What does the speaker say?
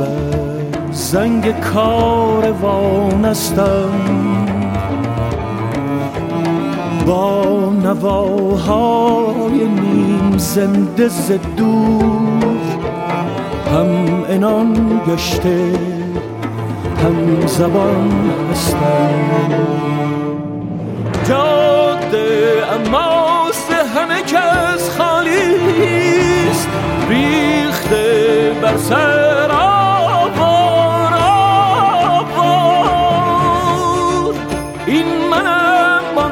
بر زنگ کاروان استم، با نواهای نیم زنده ز دور، هم عنان گشته هم زبان هستم. جاده اماست همه کس خالیست، ریخته بر سر